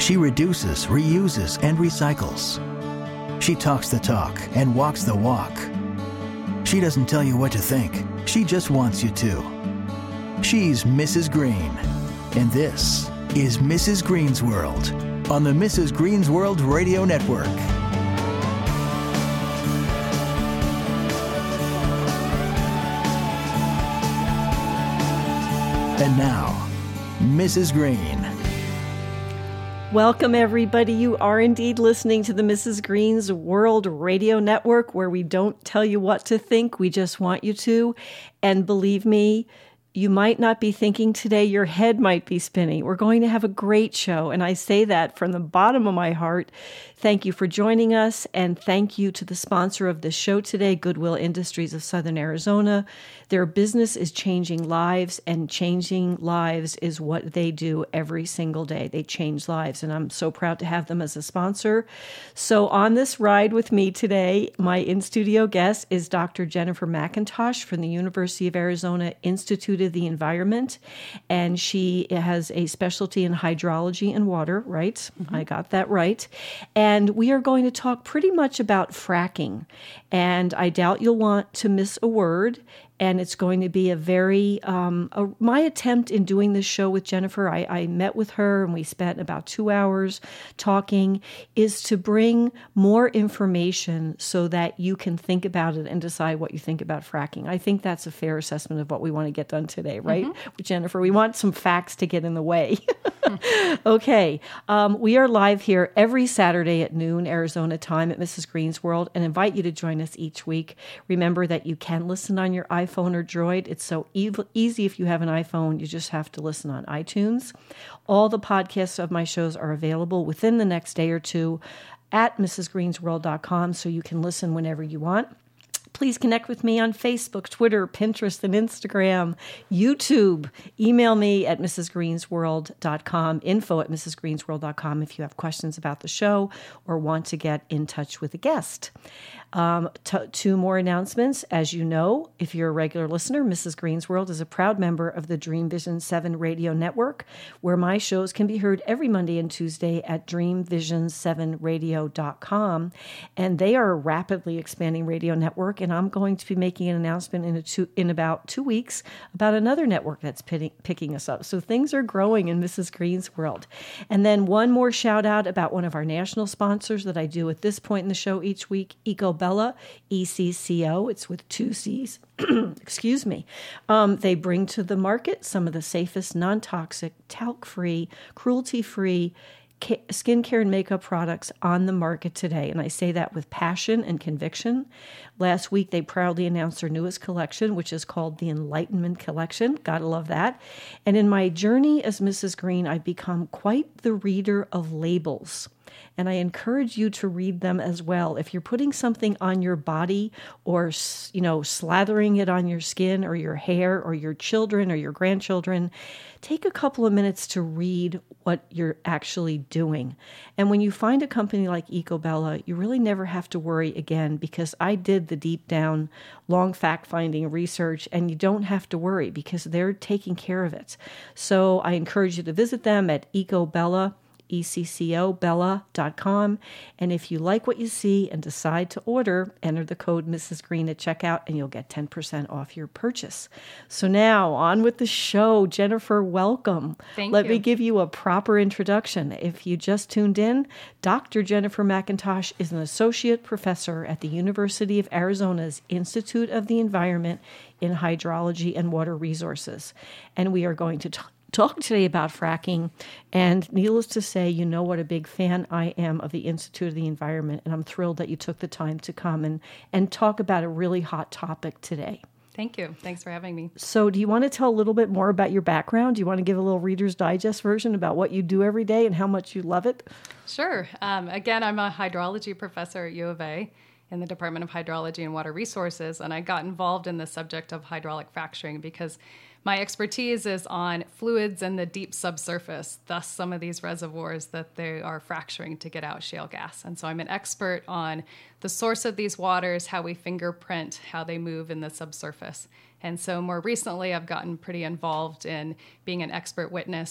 She reduces, reuses, and recycles. She talks the talk and walks the walk. She doesn't tell you what to think. She just wants you to. She's Mrs. Green. And this is Mrs. Green's World on the Mrs. Green's World Radio Network. And now, Mrs. Green. Welcome, everybody. You are indeed listening to the Mrs. Green's World Radio Network, where we don't tell you what to think. We just want you to. And believe me, you might not be thinking today. Your head might be spinning. We're going to have a great show. And I say that from the bottom of my heart. Thank you for joining us. And thank you to the sponsor of this show today, Goodwill Industries of Southern Arizona. Their business is changing lives, and changing lives is what they do every single day. They change lives, and I'm so proud to have them as a sponsor. So on this ride with me today, my in-studio guest is Dr. Jennifer McIntosh from the University of Arizona Institute of the Environment, and she has a specialty in hydrology and water, right? Mm-hmm. I got that right. And we are going to talk pretty much about fracking, and I doubt you'll want to miss a word. And it's going to be a very, my attempt in doing this show with Jennifer, I met with her and we spent about 2 hours talking, is to bring more information so that you can think about it and decide what you think about fracking. I think that's a fair assessment of what we want to get done today, right? Mm-hmm. With Jennifer, we want some facts to get in the way. Okay. We are live here every Saturday at noon, Arizona time at Mrs. Green's World, and invite you to join us each week. Remember that you can listen on your iPhone or Droid. It's so easy if you have an iPhone. You just have to listen on iTunes. All the podcasts of my shows are available within the next day or two at mrsgreensworld.com, so you can listen whenever you want. Please connect with me on Facebook, Twitter, Pinterest, and Instagram, YouTube. Email me at mrsgreensworld.com, info@mrsgreensworld.com if you have questions about the show or want to get in touch with a guest. Two more announcements. As you know, if you're a regular listener, Mrs. Green's World is a proud member of the Dream Vision 7 radio network, where my shows can be heard every Monday and Tuesday at dreamvision7radio.com. And they are a rapidly expanding radio network, and I'm going to be making an announcement in about 2 weeks about another network that's picking us up. So things are growing in Mrs. Green's World. And then one more shout out about one of our national sponsors that I do at this point in the show each week, EcoBella, ECCO. It's with 2 C's. Excuse me. They bring to the market some of the safest, non-toxic, talc-free, cruelty-free skincare and makeup products on the market today. And I say that with passion and conviction. Last week, they proudly announced their newest collection, which is called the Enlightenment Collection. Gotta love that. And in my journey as Mrs. Green, I've become quite the reader of labels. And I encourage you to read them as well. If you're putting something on your body or, slathering it on your skin or your hair or your children or your grandchildren, take a couple of minutes to read what you're actually doing. And when you find a company like EcoBella, you really never have to worry again, because I did the deep down, long fact-finding research, and you don't have to worry because they're taking care of it. So I encourage you to visit them at EcoBella, ECCOBella.com. And if you like what you see and decide to order, enter the code Mrs. Green at checkout and you'll get 10% off your purchase. So now on with the show. Jennifer, welcome. Thank you. Let me give you a proper introduction. If you just tuned in, Dr. Jennifer McIntosh is an associate professor at the University of Arizona's Institute of the Environment in Hydrology and Water Resources. And we are going to talk today about fracking, and needless to say, you know what a big fan I am of the Institute of the Environment, and I'm thrilled that you took the time to come and talk about a really hot topic today. Thank you. Thanks for having me. So do you want to tell a little bit more about your background? Do you want to give a little Reader's Digest version about what you do every day and how much you love it? Sure. Again, I'm a hydrology professor at U of A in the Department of Hydrology and Water Resources, and I got involved in the subject of hydraulic fracturing because my expertise is on fluids in the deep subsurface, thus some of these reservoirs that they are fracturing to get out shale gas. And so I'm an expert on the source of these waters, how we fingerprint how they move in the subsurface. And so more recently, I've gotten pretty involved in being an expert witness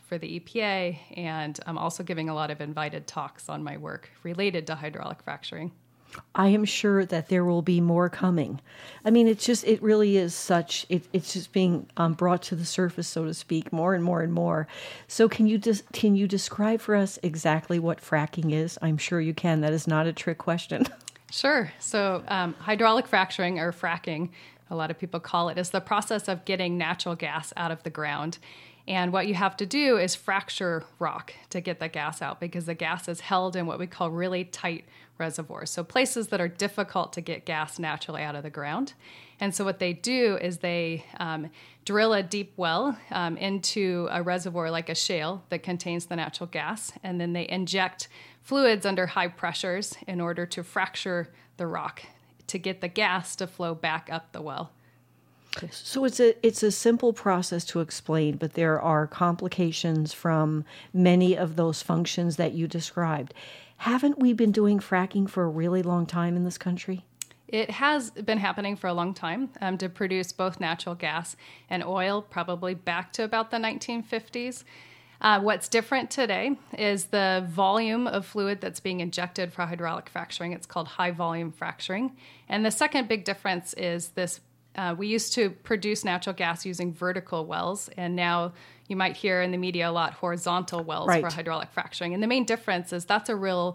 for the EPA, and I'm also giving a lot of invited talks on my work related to hydraulic fracturing. I am sure that there will be more coming. I mean, it really is it's just being brought to the surface, so to speak, more and more and more. So can you describe for us exactly what fracking is? I'm sure you can. That is not a trick question. Sure. So hydraulic fracturing, or fracking, a lot of people call it, is the process of getting natural gas out of the ground. And what you have to do is fracture rock to get the gas out, because the gas is held in what we call really tight reservoirs. So places that are difficult to get gas naturally out of the ground. And so what they do is they drill a deep well into a reservoir like a shale that contains the natural gas, and then they inject fluids under high pressures in order to fracture the rock to get the gas to flow back up the well. So it's a simple process to explain, but there are complications from many of those functions that you described. Haven't we been doing fracking for a really long time in this country? It has been happening for a long time to produce both natural gas and oil, probably back to about the 1950s. What's different today is the volume of fluid that's being injected for hydraulic fracturing. It's called high volume fracturing. And the second big difference is this. We used to produce natural gas using vertical wells, and now you might hear in the media a lot horizontal wells for hydraulic fracturing. And the main difference is that's a real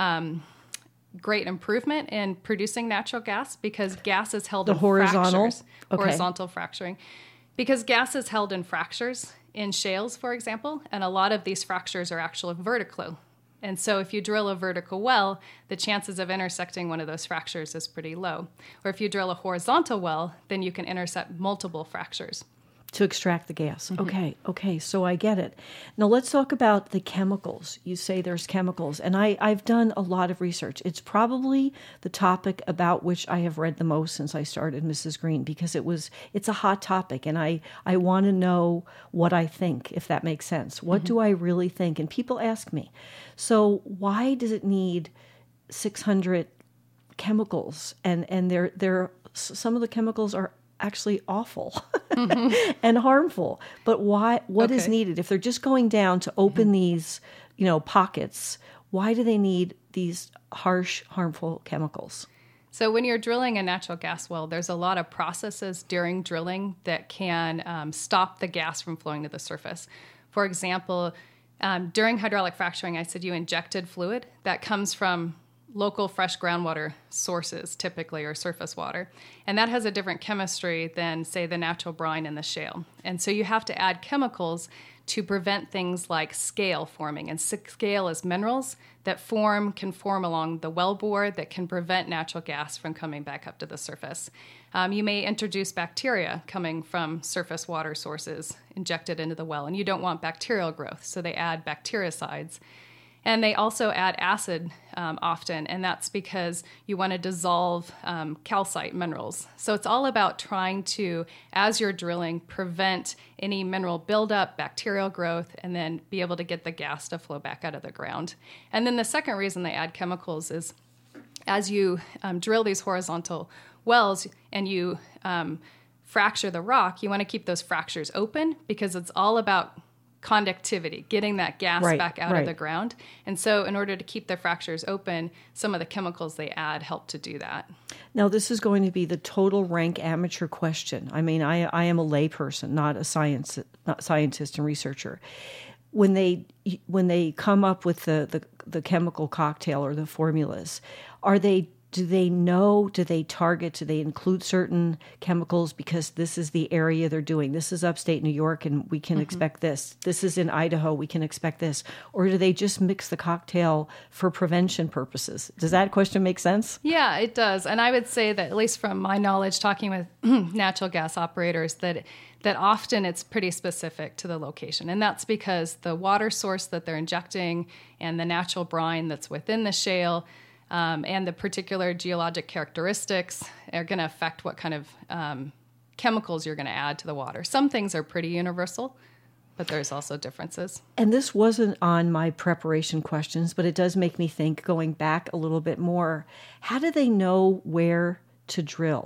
great improvement in producing natural gas, because gas is held in fractures. Horizontal fracturing. Because gas is held in fractures in shales, for example, and a lot of these fractures are actually vertical. And so if you drill a vertical well, the chances of intersecting one of those fractures is pretty low. Or if you drill a horizontal well, then you can intercept multiple fractures. To extract the gas. Mm-hmm. Okay, so I get it. Now let's talk about the chemicals. You say there's chemicals, and I've done a lot of research. It's probably the topic about which I have read the most since I started Mrs. Green, because it's a hot topic, and I want to know what I think, if that makes sense. What do I really think? And people ask me, so why does it need 600 chemicals? And they're some of the chemicals are actually awful and harmful. But why? What is needed? If they're just going down to open these, pockets, why do they need these harsh, harmful chemicals? So when you're drilling a natural gas well, there's a lot of processes during drilling that can stop the gas from flowing to the surface. For example, during hydraulic fracturing, I said you injected fluid that comes from local fresh groundwater sources, typically, or surface water. And that has a different chemistry than, say, the natural brine in the shale. And so you have to add chemicals to prevent things like scale forming. And scale is minerals that can form along the wellbore that can prevent natural gas from coming back up to the surface. You may introduce bacteria coming from surface water sources injected into the well, and you don't want bacterial growth, so they add bactericides. And they also add acid often, and that's because you want to dissolve calcite minerals. So it's all about trying to, as you're drilling, prevent any mineral buildup, bacterial growth, and then be able to get the gas to flow back out of the ground. And then the second reason they add chemicals is as you drill these horizontal wells and you fracture the rock, you want to keep those fractures open, because it's all about conductivity, getting that gas back out of the ground. And so in order to keep the fractures open, some of the chemicals they add help to do that. Now, this is going to be the total rank amateur question. I mean, I am a layperson, not a scientist and researcher. When they come up with the chemical cocktail or the formulas, do they target, do they include certain chemicals because this is the area they're doing? This is upstate New York and we can expect this. This is in Idaho, we can expect this. Or do they just mix the cocktail for prevention purposes? Does that question make sense? Yeah, it does. And I would say that, at least from my knowledge, talking with natural gas operators, that often it's pretty specific to the location. And that's because the water source that they're injecting and the natural brine that's within the shale and the particular geologic characteristics are going to affect what kind of chemicals you're going to add to the water. Some things are pretty universal, but there's also differences. And this wasn't on my preparation questions, but it does make me think, going back a little bit more, how do they know where to drill?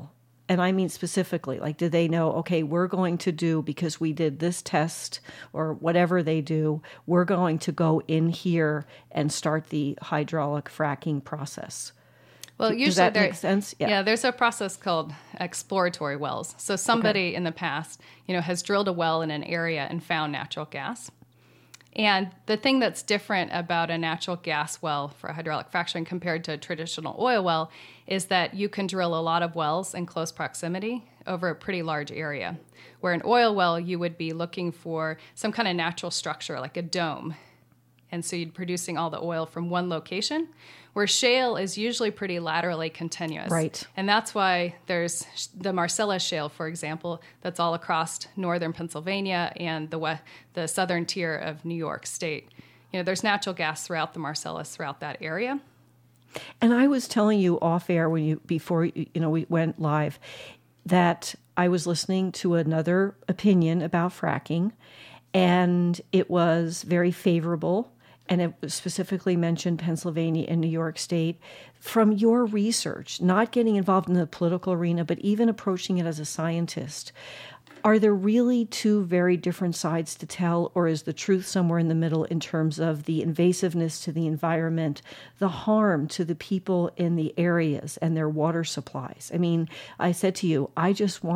And I mean specifically, like, do they know, okay, we're going to do, because we did this test or whatever they do, we're going to go in here and start the hydraulic fracking process? Well, Does usually that make sense? Yeah, there's a process called exploratory wells. So somebody in the past, has drilled a well in an area and found natural gas. And the thing that's different about a natural gas well for hydraulic fracturing compared to a traditional oil well is that you can drill a lot of wells in close proximity over a pretty large area. Where an oil well, you would be looking for some kind of natural structure like a dome. And so you'd be producing all the oil from one location, where shale is usually pretty laterally continuous. Right. And that's why there's the Marcellus Shale, for example, that's all across northern Pennsylvania and the southern tier of New York State. There's natural gas throughout the Marcellus, throughout that area. And I was telling you off air before we went live that I was listening to another opinion about fracking, and it was very favorable. And it specifically mentioned Pennsylvania and New York State. From your research, not getting involved in the political arena, but even approaching it as a scientist, are there really two very different sides to tell, or is the truth somewhere in the middle in terms of the invasiveness to the environment, the harm to the people in the areas and their water supplies? I mean, I said to you, I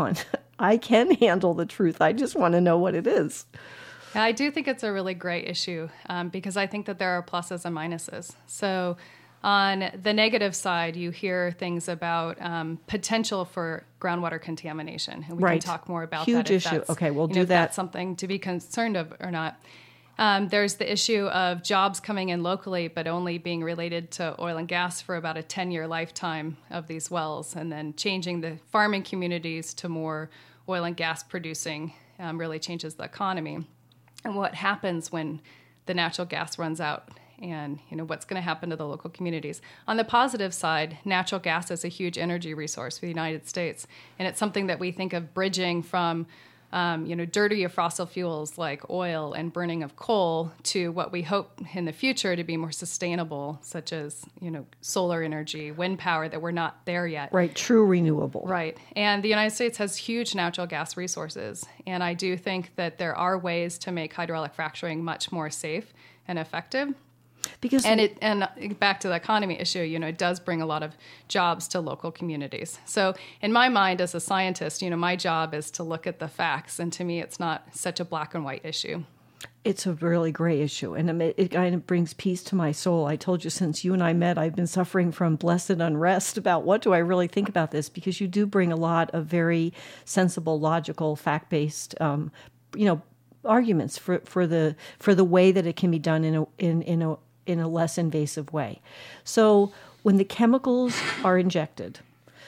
can handle the truth. I just want to know what it is. I do think it's a really great issue because I think that there are pluses and minuses. So on the negative side, you hear things about potential for groundwater contamination. And we can talk more about Huge that. Huge issue. Okay, we'll do that. That's something to be concerned of or not. There's the issue of jobs coming in locally, but only being related to oil and gas for about a 10-year lifetime of these wells, and then changing the farming communities to more oil and gas producing really changes the economy. And what happens when the natural gas runs out, and what's going to happen to the local communities. On the positive side, natural gas is a huge energy resource for the United States, and it's something that we think of bridging from dirtier fossil fuels like oil and burning of coal to what we hope in the future to be more sustainable, such as solar energy, wind power, that we're not there yet. Right, true renewable. Right. And the United States has huge natural gas resources. And I do think that there are ways to make hydraulic fracturing much more safe and effective. Because and back to the economy issue, it does bring a lot of jobs to local communities. So in my mind as a scientist, my job is to look at the facts. And to me, it's not such a black and white issue. It's a really gray issue, and it kind of brings peace to my soul. I told you since you and I met, I've been suffering from blessed unrest about what do I really think about this, because you do bring a lot of very sensible, logical, fact-based, arguments for the way that it can be done in a less invasive way. So when the chemicals are injected,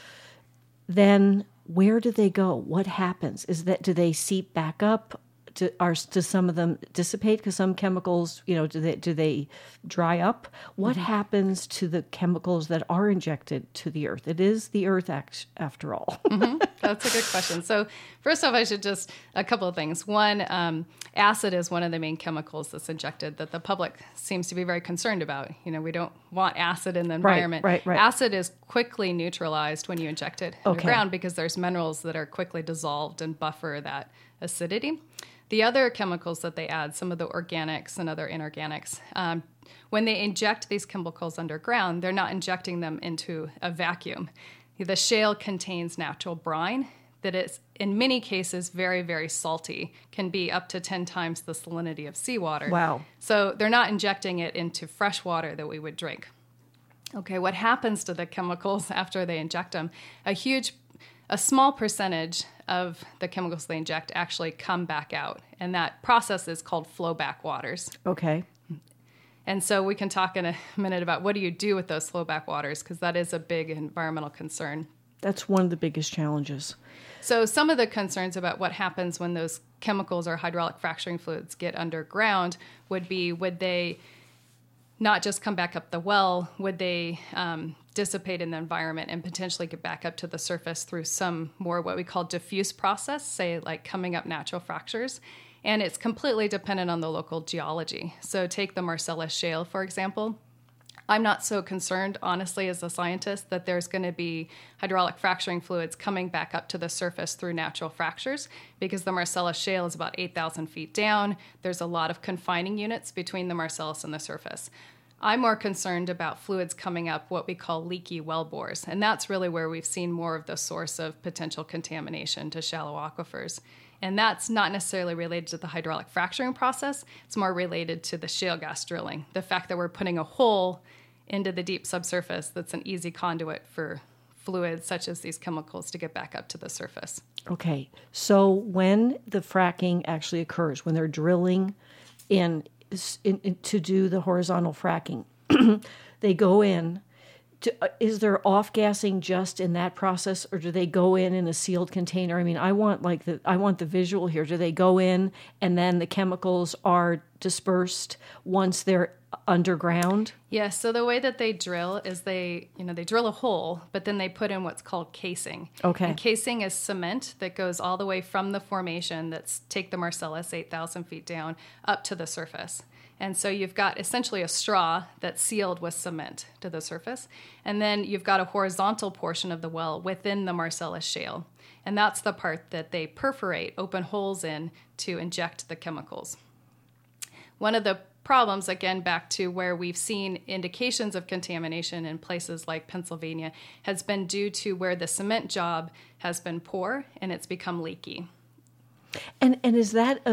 then where do they go? What happens? Do they seep back up? Do some of them dissipate? Because some chemicals, do they dry up? What happens to the chemicals that are injected to the earth? It is the earth after all. That's a good question. So first off, a couple of things. One, acid is one of the main chemicals that's injected that the public seems to be very concerned about. We don't want acid in the environment. Right. Acid is quickly neutralized when you inject it underground because there's minerals that are quickly dissolved and buffer that acidity. The other chemicals that they add, some of the organics and other inorganics, when they inject these chemicals underground, they're not injecting them into a vacuum. The shale contains natural brine that is, in many cases, very, very salty, can be up to 10 times the salinity of seawater. Wow. So they're not injecting it into fresh water that we would drink. Okay, what happens to the chemicals after they inject them? A small percentage of the chemicals they inject actually come back out, and that process is called flowback waters. Okay. And so we can talk in a minute about what do you do with those flowback waters, because that is a big environmental concern. That's one of the biggest challenges. So some of the concerns about what happens when those chemicals or hydraulic fracturing fluids get underground would they not just come back up the well, would they dissipate in the environment and potentially get back up to the surface through some more what we call diffuse process, say like coming up natural fractures. And it's completely dependent on the local geology. So take the Marcellus Shale, for example. I'm not so concerned, honestly, as a scientist, that there's going to be hydraulic fracturing fluids coming back up to the surface through natural fractures, because the Marcellus Shale is about 8,000 feet down. There's a lot of confining units between the Marcellus and the surface. I'm more concerned about fluids coming up what we call leaky well bores, and that's really where we've seen more of the source of potential contamination to shallow aquifers. And that's not necessarily related to the hydraulic fracturing process. It's more related to the shale gas drilling, the fact that we're putting a hole into the deep subsurface that's an easy conduit for fluids such as these chemicals to get back up to the surface. Okay, so when the fracking actually occurs, when they're drilling in to do the horizontal fracking, they go in. Is there off-gassing just in that process, or do they go in a sealed container? I mean, I want the visual here. Do they go in and then the chemicals are dispersed once they're underground? Yes. So the way that they drill is they drill a hole, but then they put in what's called casing. Okay. And casing is cement that goes all the way from the formation take the Marcellus 8,000 feet down up to the surface. And so you've got essentially a straw that's sealed with cement to the surface. And then you've got a horizontal portion of the well within the Marcellus Shale. And that's the part that they perforate, open holes in to inject the chemicals. One of the problems, again, back to where we've seen indications of contamination in places like Pennsylvania, has been due to where the cement job has been poor and it's become leaky. And is that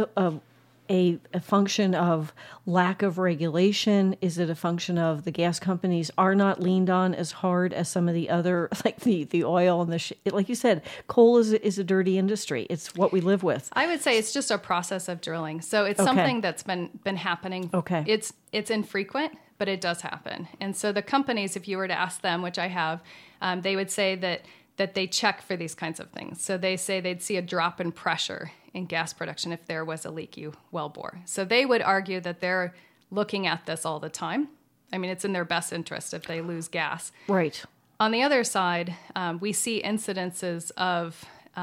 a function of lack of regulation? Is it a function of the gas companies are not leaned on as hard as some of the other, like the oil and like you said, coal is a dirty industry. It's what we live with. I would say it's just a process of drilling. So it's something that's been happening. Okay. It's infrequent, but it does happen. And so the companies, if you were to ask them, which I have, they would say that they check for these kinds of things. So they say they'd see a drop in pressure in gas production if there was a leaky well bore. So they would argue that they're looking at this all the time. I mean, it's in their best interest if they lose gas. Right. On the other side, we see incidences of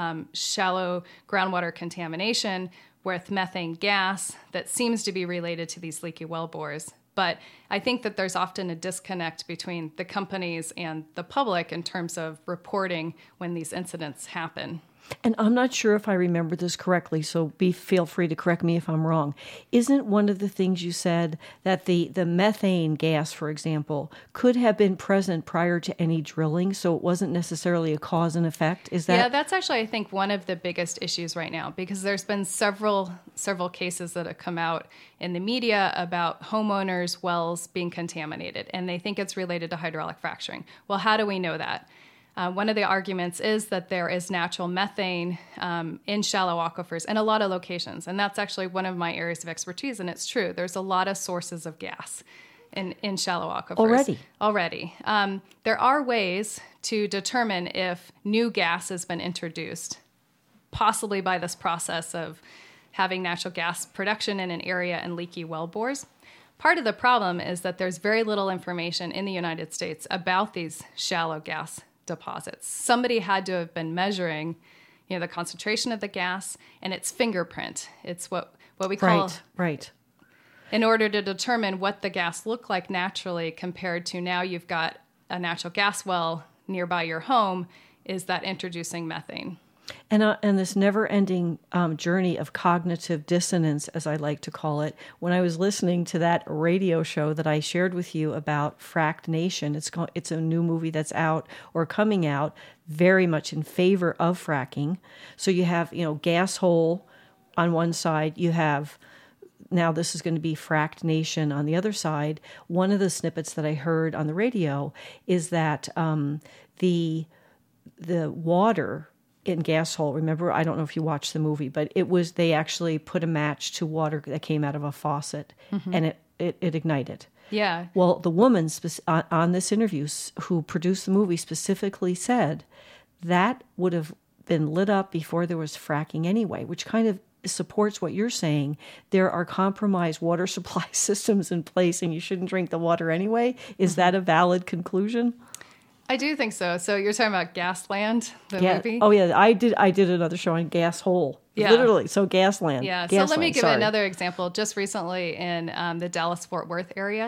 shallow groundwater contamination with methane gas that seems to be related to these leaky well bores. But I think that there's often a disconnect between the companies and the public in terms of reporting when these incidents happen. And I'm not sure if I remember this correctly, so feel free to correct me if I'm wrong. Isn't one of the things you said that the methane gas, for example, could have been present prior to any drilling, so it wasn't necessarily a cause and effect? Is that? Yeah, that's actually, I think, one of the biggest issues right now, because there's been several cases that have come out in the media about homeowners' wells being contaminated, and they think it's related to hydraulic fracturing. Well, how do we know that? One of the arguments is that there is natural methane in shallow aquifers in a lot of locations. And that's actually one of my areas of expertise. And it's true. There's a lot of sources of gas in shallow aquifers. Already. There are ways to determine if new gas has been introduced, possibly by this process of having natural gas production in an area and leaky well bores. Part of the problem is that there's very little information in the United States about these shallow gas deposits. Somebody had to have been measuring, the concentration of the gas and its fingerprint. It's what we call right. In order to determine what the gas looked like naturally compared to now you've got a natural gas well nearby your home, is that introducing methane. And this never-ending journey of cognitive dissonance, as I like to call it. When I was listening to that radio show that I shared with you about Fracked Nation, it's a new movie that's out or coming out, very much in favor of fracking. So you have gas hole on one side. You have now this is going to be Fracked Nation on the other side. One of the snippets that I heard on the radio is that the water in Gas Hole, remember, I don't know if you watched the movie, but they actually put a match to water that came out of a faucet, and it ignited. Yeah. Well, the woman on this interview who produced the movie specifically said that would have been lit up before there was fracking anyway, which kind of supports what you're saying. There are compromised water supply systems in place and you shouldn't drink the water anyway. Is that a valid conclusion? I do think so. So you're talking about Gasland, the movie? Oh, yeah. I did another show on Gas Hole. Yeah. Literally. So Gasland. Yeah. Gasland, so let me give another example. Just recently in the Dallas-Fort Worth area,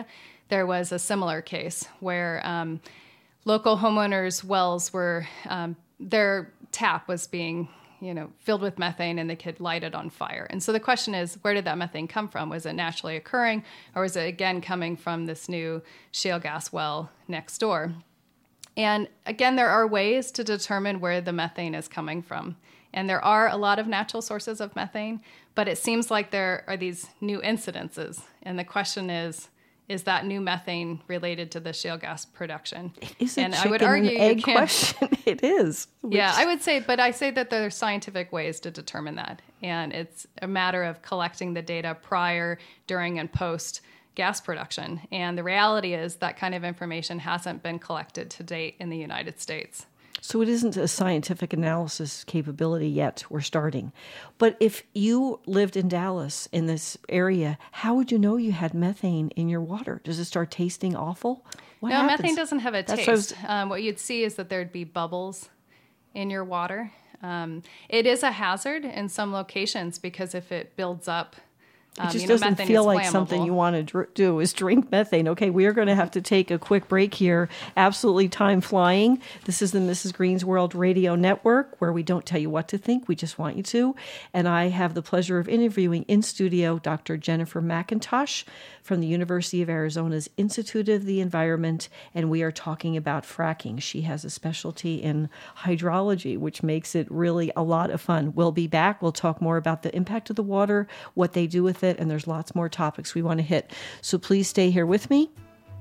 there was a similar case where local homeowners' wells were, their tap was being filled with methane, and the kid lighted on fire. And so the question is, where did that methane come from? Was it naturally occurring, or was it again coming from this new shale gas well next door? And again, there are ways to determine where the methane is coming from. And there are a lot of natural sources of methane, but it seems like there are these new incidences. And the question is that new methane related to the shale gas production? It is a and chicken I would argue and egg question. It is. Yeah, I would say, but I say that there are scientific ways to determine that. And it's a matter of collecting the data prior, during, and post gas production. And the reality is that kind of information hasn't been collected to date in the United States. So it isn't a scientific analysis capability yet. We're starting. But if you lived in Dallas, in this area, how would you know you had methane in your water? Does it start tasting awful? What no, happens? Methane doesn't have a taste. What you'd see is that there'd be bubbles in your water. It is a hazard in some locations because if it builds up, it just doesn't feel like something you want to do is drink methane. Okay, we are going to have to take a quick break here. Absolutely time flying. This is the Mrs. Green's World Radio Network, where we don't tell you what to think. We just want you to. And I have the pleasure of interviewing in studio Dr. Jennifer McIntosh from the University of Arizona's Institute of the Environment, and we are talking about fracking. She has a specialty in hydrology, which makes it really a lot of fun. We'll be back. We'll talk more about the impact of the water, what they do with it, and there's lots more topics we want to hit. So please stay here with me.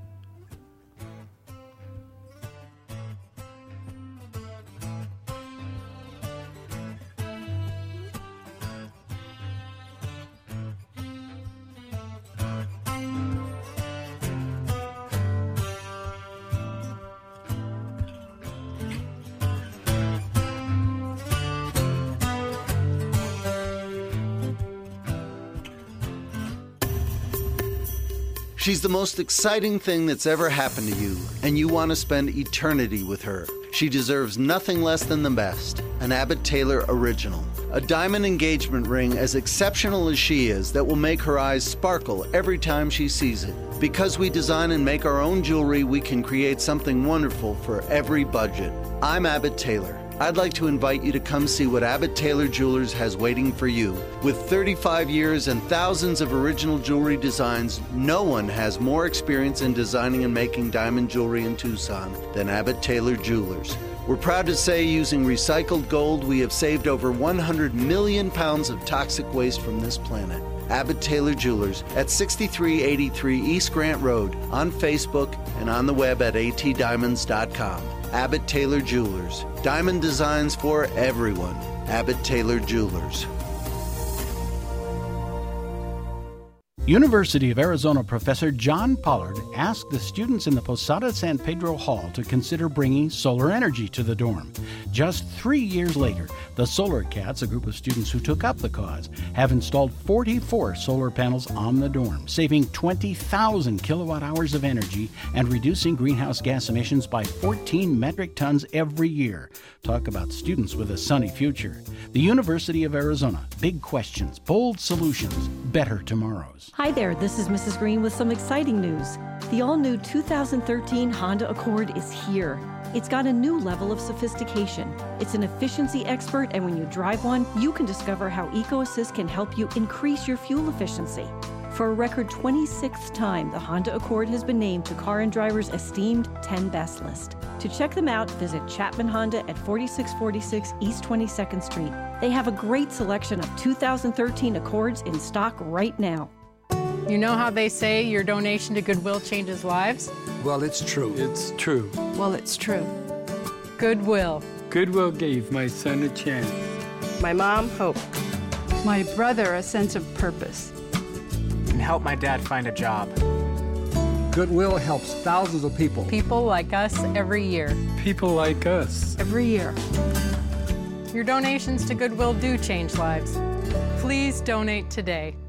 She's the most exciting thing that's ever happened to you, and you want to spend eternity with her. She deserves nothing less than the best, an Abbott Taylor original. A diamond engagement ring as exceptional as she is that will make her eyes sparkle every time she sees it. Because we design and make our own jewelry, we can create something wonderful for every budget. I'm Abbott Taylor. I'd like to invite you to come see what Abbott Taylor Jewelers has waiting for you. With 35 years and thousands of original jewelry designs, no one has more experience in designing and making diamond jewelry in Tucson than Abbott Taylor Jewelers. We're proud to say using recycled gold, we have saved over 100 million pounds of toxic waste from this planet. Abbott Taylor Jewelers at 6383 East Grant Road, on Facebook and on the web at atdiamonds.com. Abbott Taylor Jewelers. Diamond designs for everyone. Abbott Taylor Jewelers. University of Arizona professor John Pollard asked the students in the Posada San Pedro Hall to consider bringing solar energy to the dorm. Just 3 years later, the Solar Cats, a group of students who took up the cause, have installed 44 solar panels on the dorm, saving 20,000 kilowatt hours of energy and reducing greenhouse gas emissions by 14 metric tons every year. Talk about students with a sunny future. The University of Arizona. Big questions, bold solutions, better tomorrows. Hi there, this is Mrs. Green with some exciting news. The all-new 2013 Honda Accord is here. It's got a new level of sophistication. It's an efficiency expert, and when you drive one, you can discover how EcoAssist can help you increase your fuel efficiency. For a record 26th time, the Honda Accord has been named to Car and Driver's esteemed 10 Best list. To check them out, visit Chapman Honda at 4646 East 22nd Street. They have a great selection of 2013 Accords in stock right now. You know how they say your donation to Goodwill changes lives? Well, it's true. It's true. Well, it's true. Goodwill. Goodwill gave my son a chance. My mom, hope. My brother, a sense of purpose. And help my dad find a job. Goodwill helps thousands of people. People like us every year. People like us. Every year. Your donations to Goodwill do change lives. Please donate today.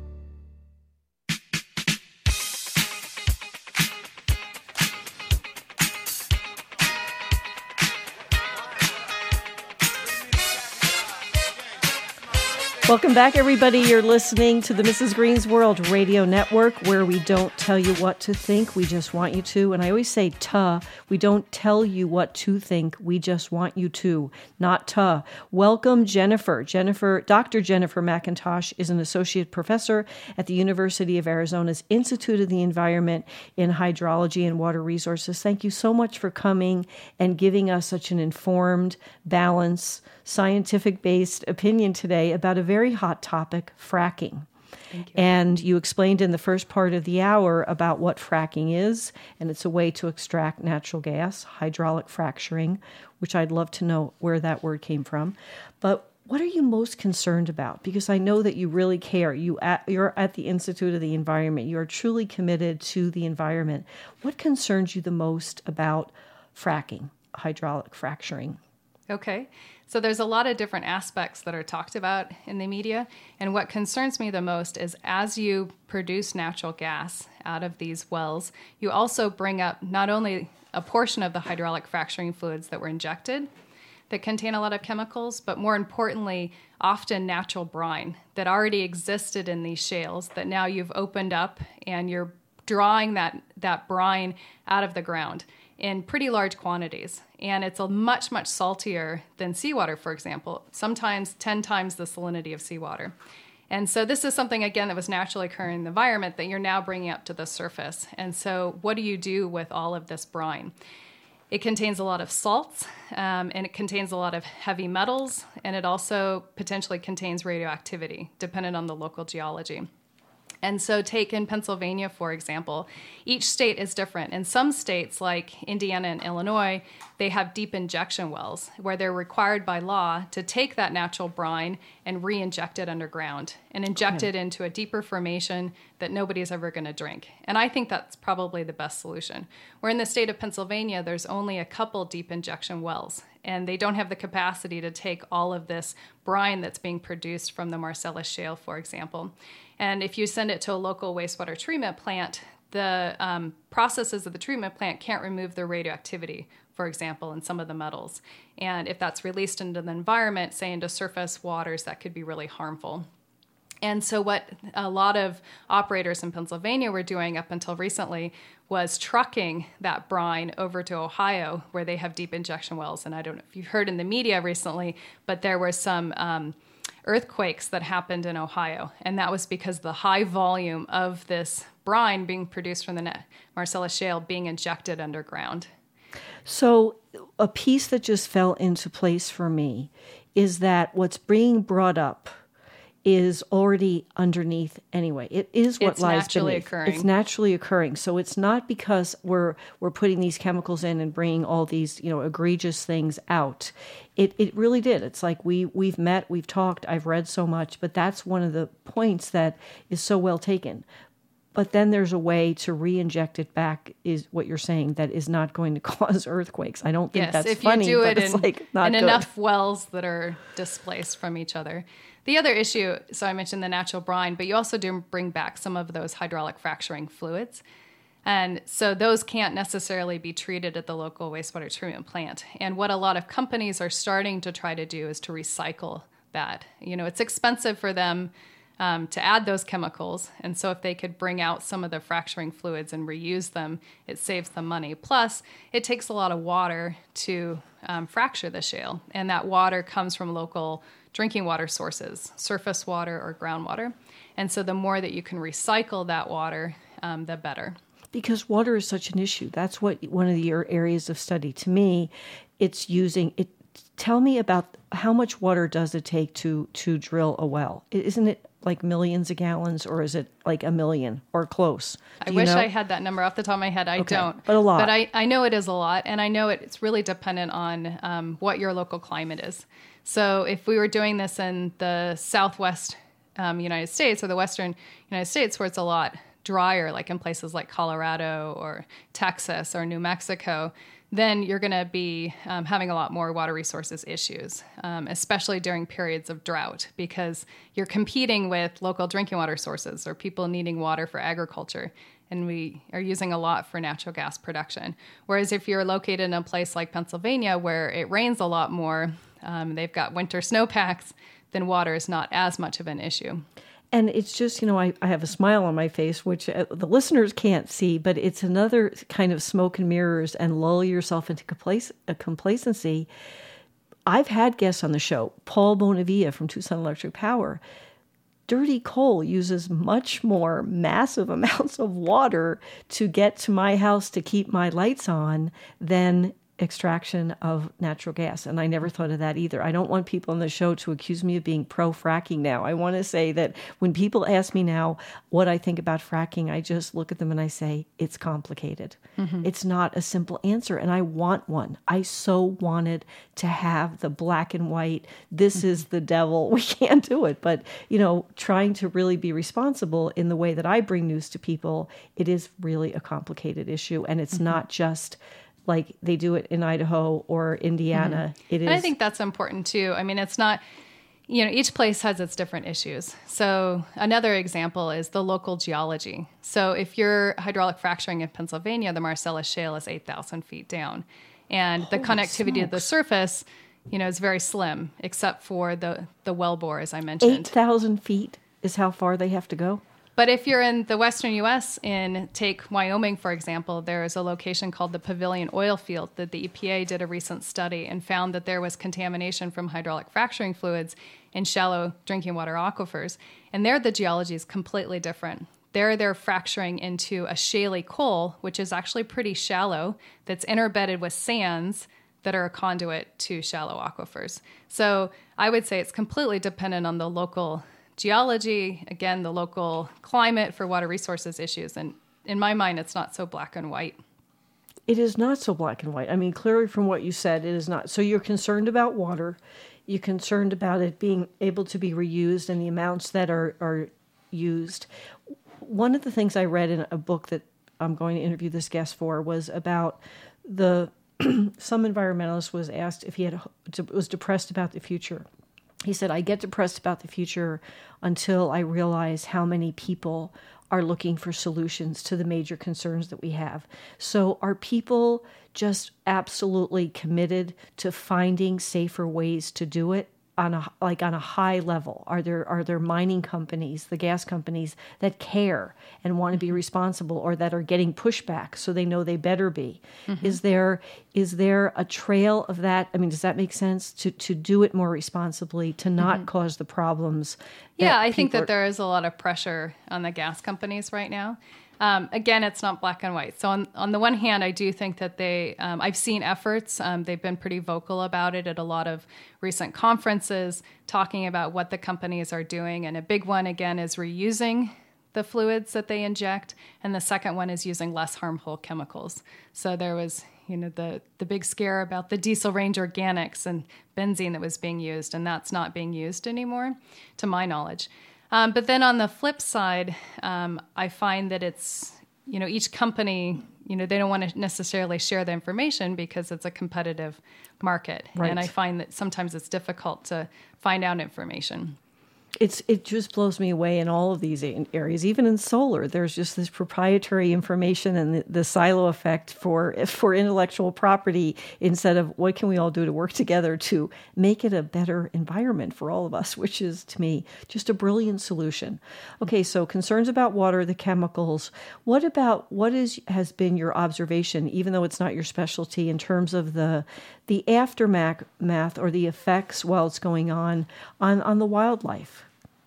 Welcome back, everybody. You're listening to the Mrs. Green's World Radio Network, where we don't tell you what to think. We just want you to. And I always say we don't tell you what to think. We just want you to, not Welcome, Jennifer. Dr. Jennifer McIntosh is an associate professor at the University of Arizona's Institute of the Environment in Hydrology and Water Resources. Thank you so much for coming and giving us such an informed, balanced, scientific-based opinion today about a very hot topic, fracking. Thank you. And you explained in the first part of the hour about what fracking is, and it's a way to extract natural gas, hydraulic fracturing, which I'd love to know where that word came from. But what are you most concerned about? Because I know that you really care. You're at the Institute of the Environment. You are truly committed to the environment. What concerns you the most about fracking, hydraulic fracturing? Okay. So there's a lot of different aspects that are talked about in the media. And what concerns me the most is as you produce natural gas out of these wells, you also bring up not only a portion of the hydraulic fracturing fluids that were injected that contain a lot of chemicals, but more importantly, often natural brine that already existed in these shales that now you've opened up and you're drawing that brine out of the ground in pretty large quantities. And it's a much, much saltier than seawater, for example, sometimes 10 times the salinity of seawater. And so this is something, again, that was naturally occurring in the environment that you're now bringing up to the surface. And so what do you do with all of this brine? It contains a lot of salts, and it contains a lot of heavy metals, and it also potentially contains radioactivity, dependent on the local geology. And so take in Pennsylvania, for example, each state is different. In some states, like Indiana and Illinois, they have deep injection wells where they're required by law to take that natural brine and re-inject it underground and inject it into a deeper formation that nobody's ever going to drink. And I think that's probably the best solution. Where in the state of Pennsylvania, there's only a couple deep injection wells, and they don't have the capacity to take all of this brine that's being produced from the Marcellus Shale, for example. And if you send it to a local wastewater treatment plant, the processes of the treatment plant can't remove the radioactivity, for example, and some of the metals. And if that's released into the environment, say into surface waters, that could be really harmful. And so what a lot of operators in Pennsylvania were doing up until recently was trucking that brine over to Ohio, where they have deep injection wells. And I don't know if you've heard in the media recently, but there were some earthquakes that happened in Ohio. And that was because the high volume of this brine being produced from the Marcellus Shale being injected underground. So a piece that just fell into place for me is that what's being brought up is already underneath anyway. It is what lies naturally beneath. Occurring. It's naturally occurring. So it's not because we're putting these chemicals in and bringing all these egregious things out. It really did. It's like we've met, we've talked, I've read so much, but that's one of the points that is so well taken. But then there's a way to re-inject it back, is what you're saying, that is not going to cause earthquakes. I don't think that's funny, if you do but it it's not in good. enough wells that are displaced from each other. The other issue, so I mentioned the natural brine, but you also do bring back some of those hydraulic fracturing fluids. And so those can't necessarily be treated at the local wastewater treatment plant. And what a lot of companies are starting to try to do is to recycle that. It's expensive for them to add those chemicals. And so if they could bring out some of the fracturing fluids and reuse them, it saves them money. Plus, it takes a lot of water to fracture the shale. And that water comes from local drinking water sources, surface water or groundwater. And so the more that you can recycle that water, the better. Because water is such an issue. That's what one of your areas of study. To me, it's using it. Tell me about how much water does it take to drill a well? Isn't it like millions of gallons, or is it like a million or close? I wish I had that number off the top of my head. I don't. But a lot. But I know it is a lot, and I know it's really dependent on what your local climate is. So if we were doing this in the southwest United States or the western United States, where it's a lot drier, like in places like Colorado or Texas or New Mexico, then you're going to be having a lot more water resources issues, especially during periods of drought, because you're competing with local drinking water sources or people needing water for agriculture. And we are using a lot for natural gas production. Whereas if you're located in a place like Pennsylvania where it rains a lot more, they've got winter snowpacks, then water is not as much of an issue. And it's just, I have a smile on my face, which the listeners can't see, but it's another kind of smoke and mirrors and lull yourself into complacency. I've had guests on the show, Paul Bonavia from Tucson Electric Power. Dirty coal uses much more massive amounts of water to get to my house to keep my lights on than extraction of natural gas. And I never thought of that either. I don't want people on the show to accuse me of being pro-fracking now. I want to say that when people ask me now what I think about fracking, I just look at them and I say, it's complicated. Mm-hmm. It's not a simple answer. And I want one. I so wanted to have the black and white, this is the devil, we can't do it. But, trying to really be responsible in the way that I bring news to people, it is really a complicated issue. And it's not just like they do it in Idaho or Indiana. Mm-hmm. It is. And I think that's important too. I mean, it's not, each place has its different issues. So another example is the local geology. So if you're hydraulic fracturing in Pennsylvania, the Marcellus Shale is 8,000 feet down. And the connectivity to the surface, is very slim, except for the well bore, as I mentioned. 8,000 feet is how far they have to go? But if you're in the western U.S., take Wyoming, for example, there is a location called the Pavilion Oil Field that the EPA did a recent study and found that there was contamination from hydraulic fracturing fluids in shallow drinking water aquifers. And there, the geology is completely different. There, they're fracturing into a shaly coal, which is actually pretty shallow, that's interbedded with sands that are a conduit to shallow aquifers. So I would say it's completely dependent on the local geology, again, the local climate for water resources issues. And in my mind, it's not so black and white. It is not so black and white. I mean, clearly from what you said, it is not. So you're concerned about water. You're concerned about it being able to be reused and the amounts that are used. One of the things I read in a book that I'm going to interview this guest for was about some environmentalist was asked if he was depressed about the future. He said, I get depressed about the future until I realize how many people are looking for solutions to the major concerns that we have. So are people just absolutely committed to finding safer ways to do it on a high level? Are there mining companies, the gas companies, that care and want to be responsible, or that are getting pushback so they know they better be? Mm-hmm. Is there a trail of that? I mean, does that make sense to do it more responsibly, to not cause the problems? Yeah, I think that there is a lot of pressure on the gas companies right now. Again, it's not black and white. So on the one hand, I do think that I've seen efforts. They've been pretty vocal about it at a lot of recent conferences, talking about what the companies are doing. And a big one, again, is reusing the fluids that they inject. And the second one is using less harmful chemicals. So there was, the big scare about the Diesel Range Organics and benzene that was being used, and that's not being used anymore, to my knowledge. But then on the flip side, I find that it's, each company, they don't want to necessarily share the information because it's a competitive market. Right. And I find that sometimes it's difficult to find out information. It just blows me away in all of these areas. Even in solar, there's just this proprietary information and the silo effect for intellectual property, instead of what can we all do to work together to make it a better environment for all of us, which is, to me, just a brilliant solution. Okay, so concerns about water, the chemicals. What has been your observation, even though it's not your specialty, in terms of the aftermath or the effects while it's going on the wildlife?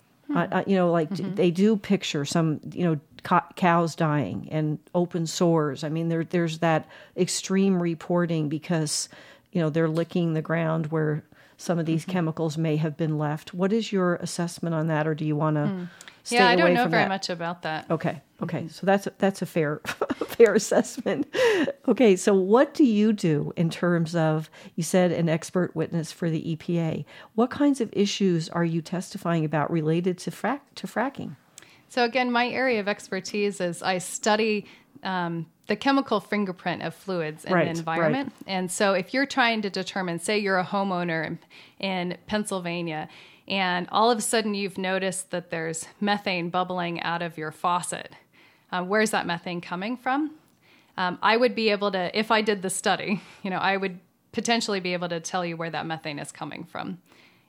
They do picture some, cows dying and open sores. I mean, there's that extreme reporting because, they're licking the ground where some of these chemicals may have been left. What is your assessment on that, or do you want to stay away from that? Yeah, I don't know very much about that. Okay. So that's a fair assessment. Okay, so what do you do in terms of, you said an expert witness for the EPA. What kinds of issues are you testifying about related to fracking? So again, my area of expertise is I study the chemical fingerprint of fluids in the environment. Right. And so if you're trying to determine, say you're a homeowner in Pennsylvania, and all of a sudden you've noticed that there's methane bubbling out of your faucet, where's that methane coming from? I would be able to, if I did the study, I would potentially be able to tell you where that methane is coming from.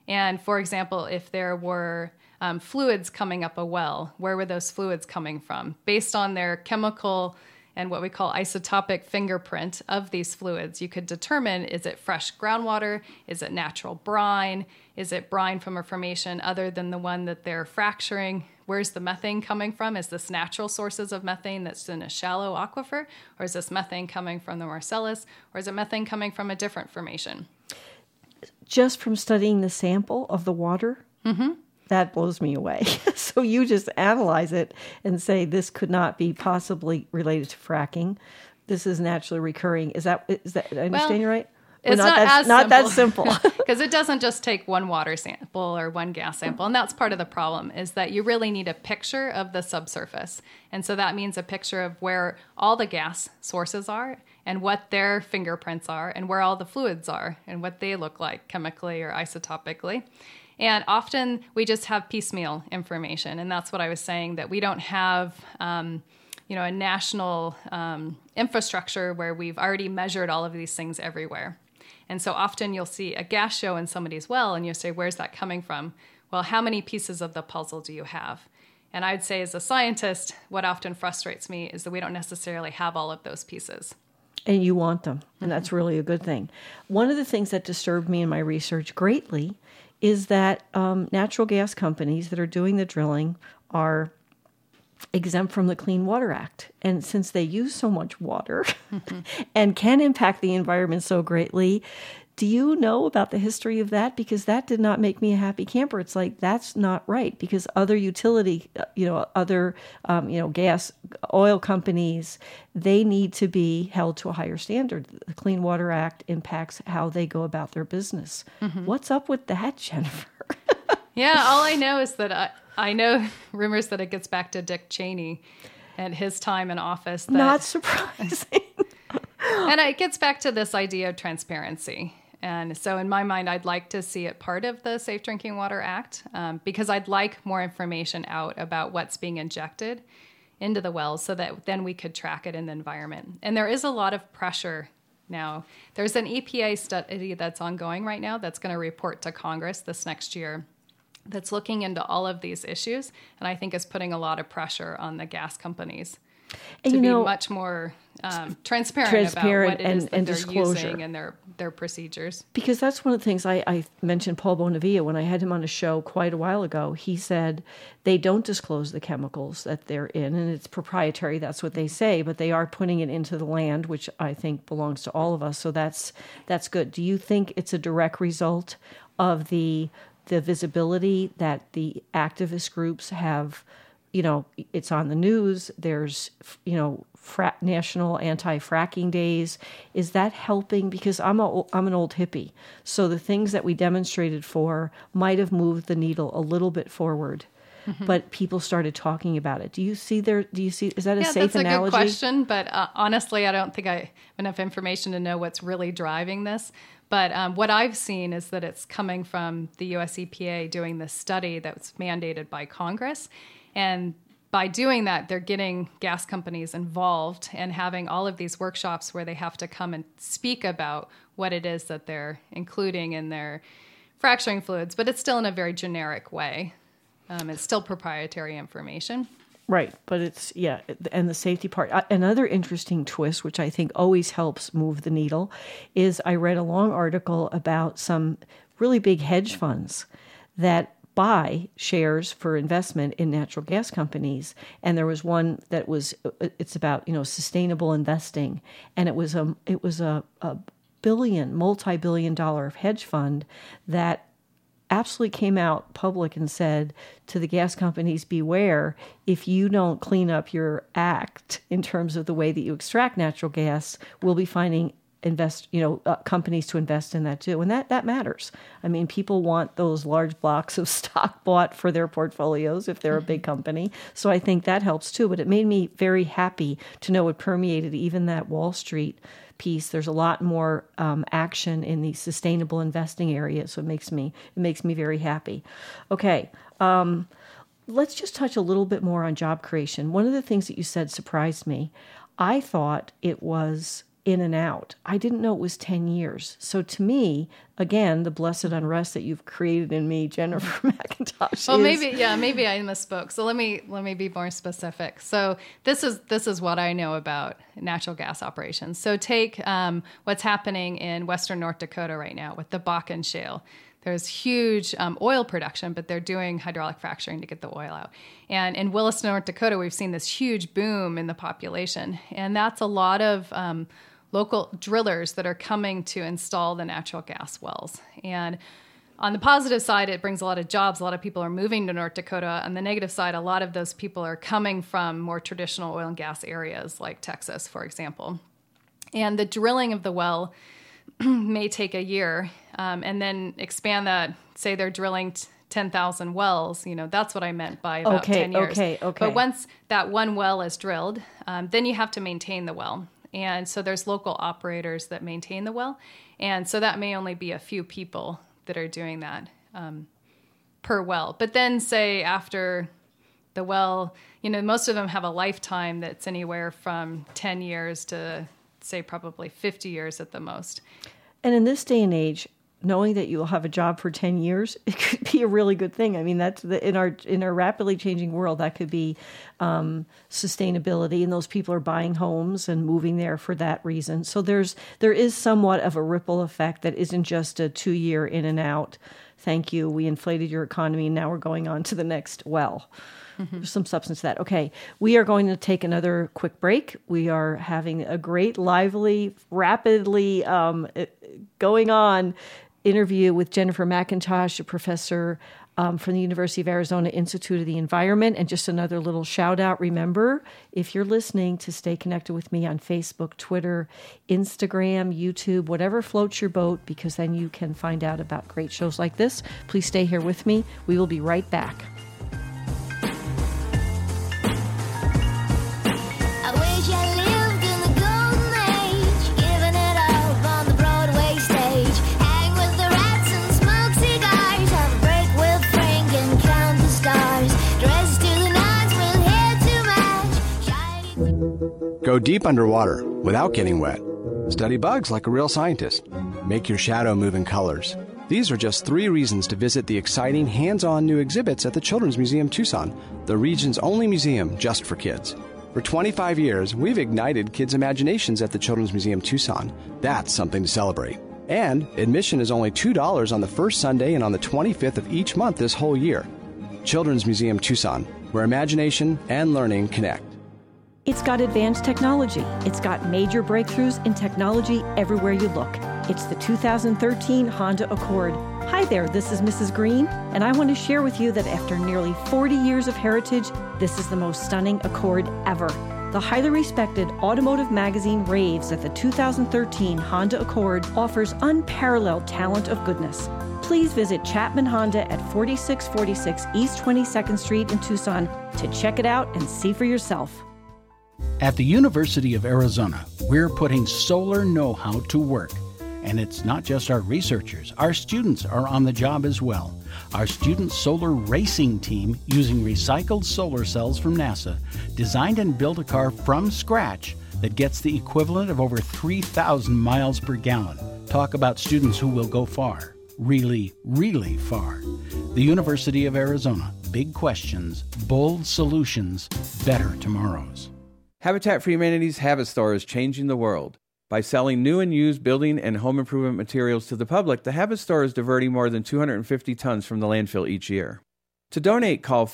And for example, if there were fluids coming up a well, where were those fluids coming from? Based on their chemical and what we call isotopic fingerprint of these fluids, you could determine, is it fresh groundwater? Is it natural brine? Is it brine from a formation other than the one that they're fracturing? Where's the methane coming from? Is this natural sources of methane that's in a shallow aquifer? Or is this methane coming from the Marcellus? Or is it methane coming from a different formation? Just from studying the sample of the water? Mm-hmm. That blows me away. So you just analyze it and say this could not be possibly related to fracking. This is naturally recurring. Is that I understand you right? It's not that simple. Because it doesn't just take one water sample or one gas sample. And that's part of the problem, is that you really need a picture of the subsurface. And so that means a picture of where all the gas sources are and what their fingerprints are and where all the fluids are and what they look like chemically or isotopically. And often we just have piecemeal information. And that's what I was saying, that we don't have a national infrastructure where we've already measured all of these things everywhere. And so often you'll see a gas show in somebody's well and you'll say, where's that coming from? Well, how many pieces of the puzzle do you have? And I'd say as a scientist, what often frustrates me is that we don't necessarily have all of those pieces. And you want them. And that's really a good thing. One of the things that disturbed me in my research greatly is that natural gas companies that are doing the drilling are exempt from the Clean Water Act. And since they use so much water and can impact the environment so greatly, do you know about the history of that? Because that did not make me a happy camper. It's like, that's not right, because other utility, gas, oil companies, they need to be held to a higher standard. The Clean Water Act impacts how they go about their business. Mm-hmm. What's up with that, Jennifer? Yeah, all I know is that I know rumors that it gets back to Dick Cheney and his time in office. Not surprising. And it gets back to this idea of transparency. And so in my mind, I'd like to see it part of the Safe Drinking Water Act because I'd like more information out about what's being injected into the wells so that then we could track it in the environment. And there is a lot of pressure now. There's an EPA study that's ongoing right now that's going to report to Congress this next year that's looking into all of these issues, and I think is putting a lot of pressure on the gas companies to be much more transparent about what it is that they're using and their procedures. Because that's one of the things I mentioned Paul Bonavia when I had him on a show quite a while ago. He said they don't disclose the chemicals that they're in, and it's proprietary, that's what they say, but they are putting it into the land, which I think belongs to all of us, so that's good. Do you think it's a direct result of the visibility that the activist groups have? It's on the news. There's, national anti-fracking days. Is that helping? Because I'm an old hippie. So the things that we demonstrated for might have moved the needle a little bit forward. Mm-hmm. But people started talking about it. Is that a safe analogy? That's a good question, but honestly, I don't think I have enough information to know what's really driving this. But what I've seen is that it's coming from the US EPA doing this study that's mandated by Congress. And by doing that, they're getting gas companies involved and having all of these workshops where they have to come and speak about what it is that they're including in their fracturing fluids. But it's still in a very generic way. It's still proprietary information. Right, but and the safety part. Another interesting twist, which I think always helps move the needle, is I read a long article about some really big hedge funds that buy shares for investment in natural gas companies. And there was one that it's about, sustainable investing. And it was a multi-billion dollar hedge fund that absolutely came out public and said to the gas companies, beware, if you don't clean up your act in terms of the way that you extract natural gas, we'll be finding companies to invest in that too. And that matters. I mean, people want those large blocks of stock bought for their portfolios if they're a big company. So I think that helps too. But it made me very happy to know it permeated even that Wall Street piece. There's a lot more action in the sustainable investing area. So it makes me very happy. Okay. Let's just touch a little bit more on job creation. One of the things that you said surprised me. I thought it was in and out. I didn't know it was 10 years. So to me, again, the blessed unrest that you've created in me, Jennifer McIntosh. Well, maybe I misspoke. So let me be more specific. So this is what I know about natural gas operations. So take what's happening in western North Dakota right now with the Bakken Shale. There's huge oil production, but they're doing hydraulic fracturing to get the oil out. And in Williston, North Dakota, we've seen this huge boom in the population. And that's a lot of local drillers that are coming to install the natural gas wells. And on the positive side, it brings a lot of jobs. A lot of people are moving to North Dakota. On the negative side, a lot of those people are coming from more traditional oil and gas areas like Texas, for example. And the drilling of the well may take a year, and then expand that. Say they're drilling 10,000 wells. That's what I meant by about 10 years. Okay. But once that one well is drilled, then you have to maintain the well. And so there's local operators that maintain the well. And so that may only be a few people that are doing that per well. But then say after the well, most of them have a lifetime that's anywhere from 10 years to say probably 50 years at the most. And in this day and age, knowing that you will have a job for 10 years, it could be a really good thing. I mean, that's in our rapidly changing world, that could be sustainability, and those people are buying homes and moving there for that reason. So there is somewhat of a ripple effect that isn't just a 2-year in and out. Thank you, we inflated your economy, and now we're going on to the next well. Mm-hmm. There's some substance to that. Okay, we are going to take another quick break. We are having a great, lively, rapidly going on interview with Jennifer McIntosh, a professor from the University of Arizona Institute of the Environment. And just another little shout out. Remember, if you're listening, to stay connected with me on Facebook, Twitter, Instagram, YouTube, whatever floats your boat, because then you can find out about great shows like this. Please stay here with me. We will be right back. Go deep underwater without getting wet. Study bugs like a real scientist. Make your shadow move in colors. These are just 3 reasons to visit the exciting hands-on new exhibits at the Children's Museum Tucson, the region's only museum just for kids. For 25 years, we've ignited kids' imaginations at the Children's Museum Tucson. That's something to celebrate. And admission is only $2 on the first Sunday and on the 25th of each month this whole year. Children's Museum Tucson, where imagination and learning connect. It's got advanced technology. It's got major breakthroughs in technology everywhere you look. It's the 2013 Honda Accord. Hi there, this is Mrs. Green, and I want to share with you that after nearly 40 years of heritage, this is the most stunning Accord ever. The highly respected automotive magazine raves that the 2013 Honda Accord offers unparalleled talent of goodness. Please visit Chapman Honda at 4646 East 22nd Street in Tucson to check it out and see for yourself. At the University of Arizona, we're putting solar know-how to work. And it's not just our researchers. Our students are on the job as well. Our student solar racing team, using recycled solar cells from NASA, designed and built a car from scratch that gets the equivalent of over 3,000 miles per gallon. Talk about students who will go far. Really, really far. The University of Arizona. Big questions, bold solutions, better tomorrows. Habitat for Humanity's Habit Store is changing the world. By selling new and used building and home improvement materials to the public, the Habit Store is diverting more than 250 tons from the landfill each year. To donate, call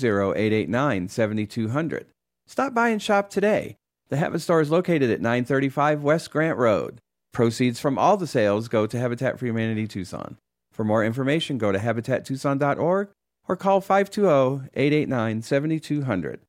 520-889-7200. Stop by and shop today. The Habit Store is located at 935 West Grant Road. Proceeds from all the sales go to Habitat for Humanity Tucson. For more information, go to habitattucson.org or call 520-889-7200.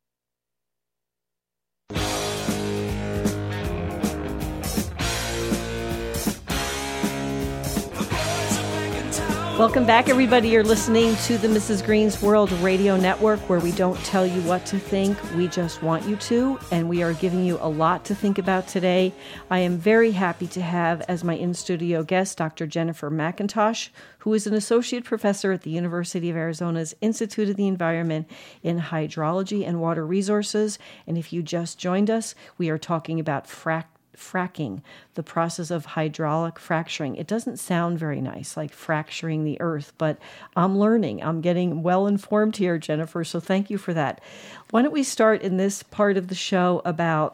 Welcome back, everybody. You're listening to the Mrs. Green's World Radio Network, where we don't tell you what to think. We just want you to, and we are giving you a lot to think about today. I am very happy to have as my in-studio guest Dr. Jennifer McIntosh, who is an associate professor at the University of Arizona's Institute of the Environment in Hydrology and Water Resources. And if you just joined us, we are talking about fracking, the process of hydraulic fracturing. It doesn't sound very nice, like fracturing the earth, but I'm learning. I'm getting well informed here, Jennifer, so thank you for that. Why don't we start in this part of the show about,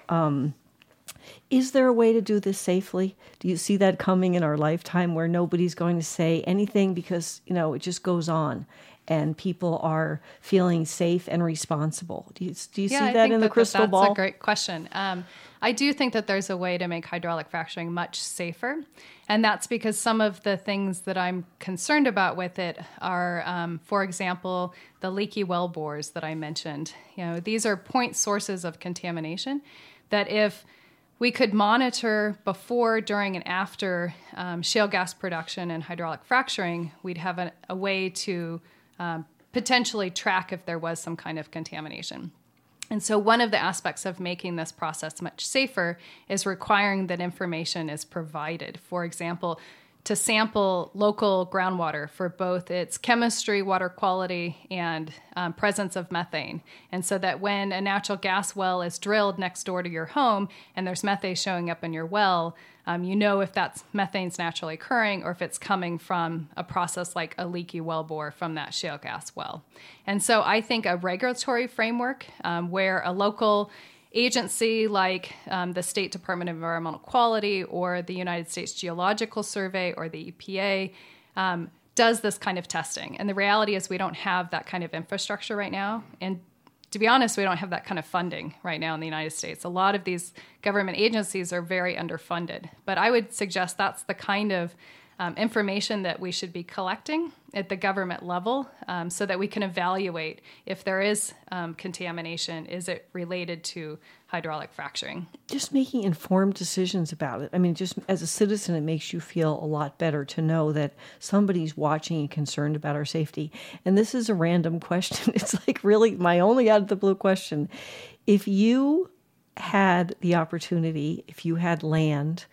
is there a way to do this safely? Do you see that coming in our lifetime where nobody's going to say anything because, it just goes on and people are feeling safe and responsible? Do you see that in the crystal ball? That's a great question. I do think that there's a way to make hydraulic fracturing much safer. And that's because some of the things that I'm concerned about with it are, for example, the leaky well bores that I mentioned. These are point sources of contamination that if we could monitor before, during, and after shale gas production and hydraulic fracturing, we'd have a way to potentially track if there was some kind of contamination. And so one of the aspects of making this process much safer is requiring that information is provided. For example, to sample local groundwater for both its chemistry, water quality, and presence of methane. And so that when a natural gas well is drilled next door to your home and there's methane showing up in your well, you know if that's methane's naturally occurring or if it's coming from a process like a leaky well bore from that shale gas well. And so I think a regulatory framework where a local agency like the State Department of Environmental Quality or the United States Geological Survey or the EPA does this kind of testing. And the reality is we don't have that kind of infrastructure right now. And to be honest, we don't have that kind of funding right now in the United States. A lot of these government agencies are very underfunded. But I would suggest that's the kind of information that we should be collecting at the government level so that we can evaluate if there is contamination, is it related to hydraulic fracturing? Just making informed decisions about it. I mean, just as a citizen, it makes you feel a lot better to know that somebody's watching and concerned about our safety. And this is a random question. It's like really my only out of the blue question. If you had the opportunity, if you had land,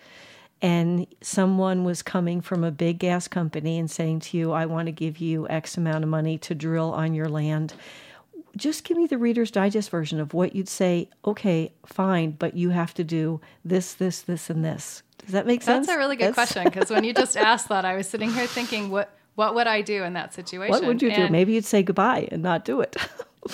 and someone was coming from a big gas company and saying to you, I want to give you X amount of money to drill on your land, just give me the Reader's Digest version of what you'd say, okay, fine, but you have to do this, this, this, and this. Does that make sense? That's a really good question, because when you just asked that, I was sitting here thinking, what would I do in that situation? What would you do? Maybe you'd say goodbye and not do it.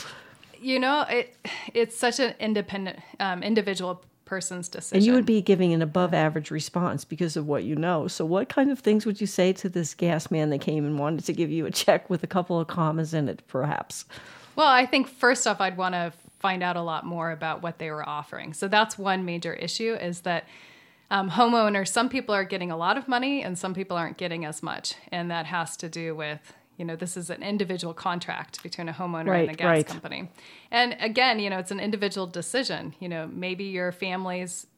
It's such an independent, individual person's decision. And you would be giving an above average response because of what you know. So what kind of things would you say to this gas man that came and wanted to give you a check with a couple of commas in it, perhaps? Well, I think first off, I'd want to find out a lot more about what they were offering. So that's one major issue, is that homeowners, some people are getting a lot of money and some people aren't getting as much. And that has to do with, this is an individual contract between a homeowner and the gas company. And again, it's an individual decision. Maybe your family's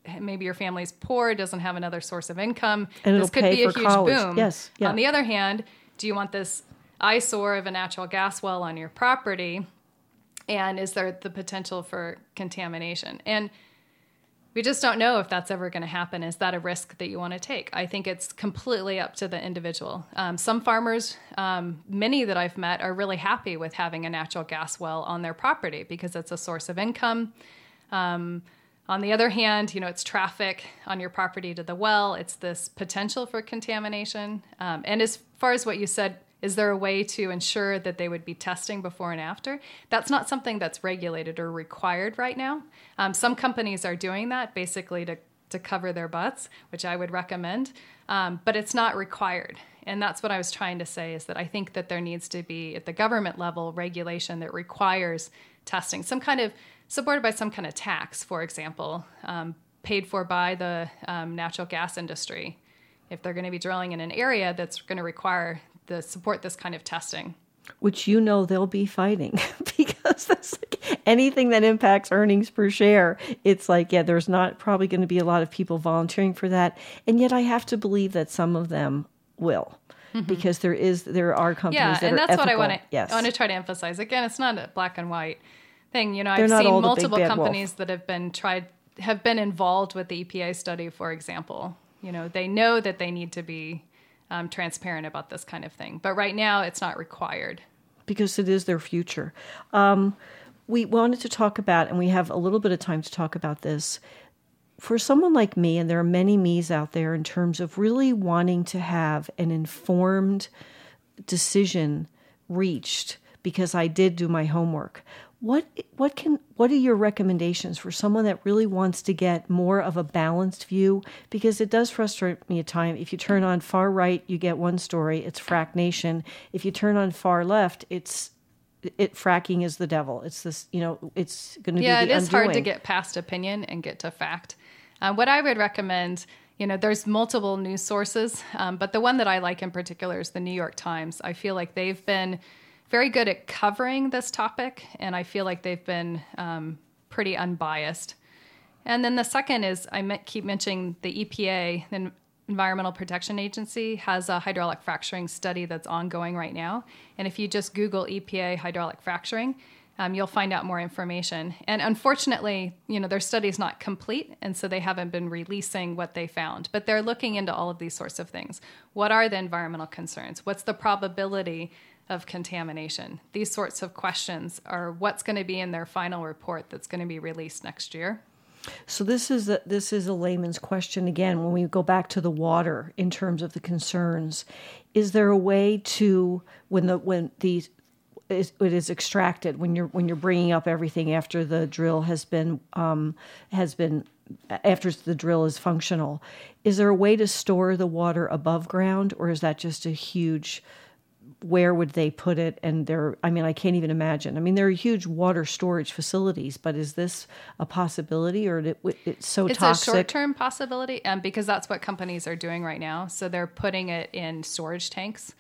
poor, doesn't have another source of income. And this could be a huge college. boom. Yes. Yeah. On the other hand, do you want this eyesore of a natural gas well on your property? And is there the potential for contamination? And we just don't know if that's ever going to happen. Is that a risk that you want to take? I think it's completely up to the individual. Some farmers, many that I've met, are really happy with having a natural gas well on their property because it's a source of income. On the other hand, it's traffic on your property to the well. It's this potential for contamination. And as far as what you said, is there a way to ensure that they would be testing before and after? That's not something that's regulated or required right now. Some companies are doing that basically to cover their butts, which I would recommend, but it's not required. And that's what I was trying to say, is that I think that there needs to be, at the government level, regulation that requires testing, supported by some kind of tax, for example, paid for by the natural gas industry, if they're going to be drilling in an area that's going to require support this kind of testing. Which they'll be fighting because that's anything that impacts earnings per share. It's like, there's not probably going to be a lot of people volunteering for that. And yet I have to believe that some of them will. Mm-hmm. Because there are companies that are ethical. Yeah, and that's what I want to try to emphasize. Again, it's not a black and white thing. They're I've seen multiple companies that have been involved with the EPA study, for example. They know that they need to be transparent about this kind of thing. But right now, it's not required. Because it is their future. We wanted to talk about, and we have a little bit of time to talk about this, for someone like me, and there are many me's out there in terms of really wanting to have an informed decision reached because I did do my homework, what are your recommendations for someone that really wants to get more of a balanced view? Because it does frustrate me at times. If you turn on far right, you get one story, it's Frack Nation. If you turn on far left, fracking is the devil. It's this, it's going to be the undoing. Yeah, it is hard to get past opinion and get to fact. What I would recommend, there's multiple news sources, but the one that I like in particular is the New York Times. I feel like they've been very good at covering this topic, and I feel like they've been pretty unbiased. And then the second is, keep mentioning the EPA, the Environmental Protection Agency, has a hydraulic fracturing study that's ongoing right now. And if you just Google EPA hydraulic fracturing, you'll find out more information. And unfortunately, their study's not complete, and so they haven't been releasing what they found. But they're looking into all of these sorts of things. What are the environmental concerns? What's the probability of contamination? These sorts of questions are what's going to be in their final report that's going to be released next year. So this is a layman's question again. When we go back to the water in terms of the concerns, is there a way to it is extracted when you're bringing up everything after the drill after the drill is functional? Is there a way to store the water above ground, or is that just a huge? Where would they put it? And I can't even imagine. There are huge water storage facilities, but is this a possibility, or it's so toxic? It's a short-term possibility, because that's what companies are doing right now. So they're putting it in storage tanks,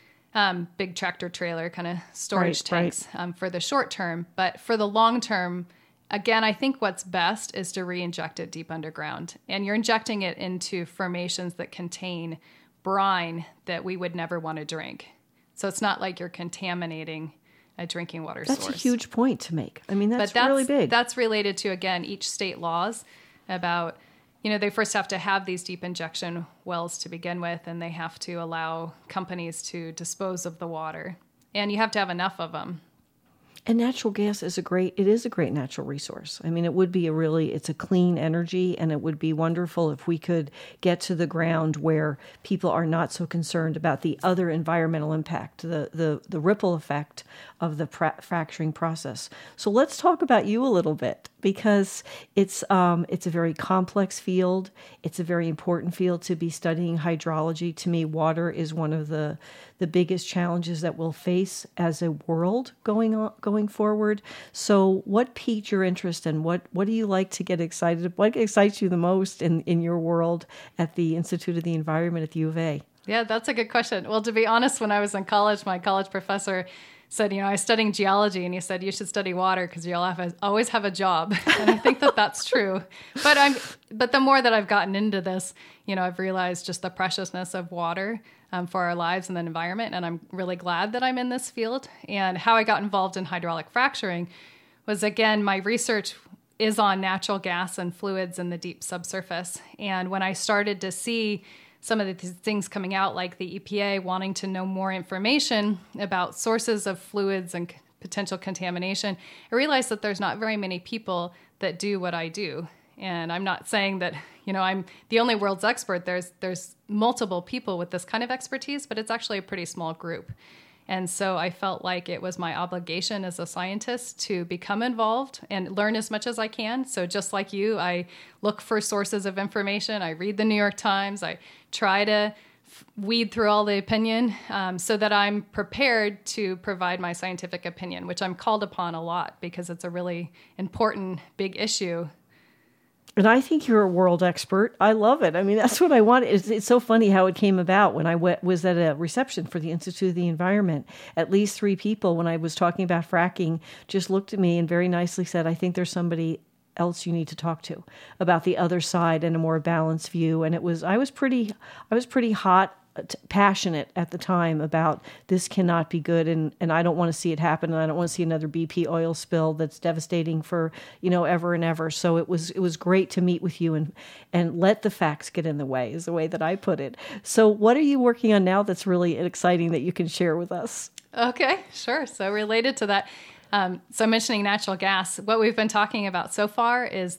big tractor trailer kind of storage tanks for the short term. But for the long term, again, I think what's best is to re-inject it deep underground. And you're injecting it into formations that contain brine that we would never want to drink. So it's not like you're contaminating a drinking water source. That's a huge point to make. That's really big. That's related to, again, each state laws about, they first have to have these deep injection wells to begin with, and they have to allow companies to dispose of the water. And you have to have enough of them. And natural gas is a great natural resource. It would be it's a clean energy, and it would be wonderful if we could get to the ground where people are not so concerned about the other environmental impact, the ripple effect of the fracturing process. So let's talk about you a little bit, because it's a very complex field. It's a very important field to be studying hydrology. To me, water is one of the biggest challenges that we'll face as a world going forward. So what piqued your interest, and what do you like to get excited? What excites you the most in your world at the Institute of the Environment at the U of A? Yeah, that's a good question. Well, to be honest, when I was in college, my college professor said, I was studying geology, and he said, you should study water because you'll always have a job. And I think that that's true. But the more that I've gotten into this, I've realized just the preciousness of water for our lives and the environment. And I'm really glad that I'm in this field. And how I got involved in hydraulic fracturing was, again, my research is on natural gas and fluids in the deep subsurface. And when I started to see some of these things coming out, like the EPA wanting to know more information about sources of fluids and potential contamination, I realized that there's not very many people that do what I do. And I'm not saying that, I'm the only world's expert. There's multiple people with this kind of expertise, but it's actually a pretty small group. And so I felt like it was my obligation as a scientist to become involved and learn as much as I can. So just like you, I look for sources of information. I read the New York Times. I try to weed through all the opinion so that I'm prepared to provide my scientific opinion, which I'm called upon a lot because it's a really important, big issue. And I think you're a world expert. I love it. That's what I want. It's so funny how it came about. When I was at a reception for the Institute of the Environment, at least 3 people, when I was talking about fracking, just looked at me and very nicely said, I think there's somebody else you need to talk to about the other side and a more balanced view. And I was pretty hot, passionate at the time about this cannot be good, and I don't want to see it happen, and I don't want to see another BP oil spill that's devastating for ever and ever. So it was great to meet with you and let the facts get in the way, is the way that I put it. So what are you working on now that's really exciting that you can share with us? Okay, sure. So related to that, so mentioning natural gas, what we've been talking about so far is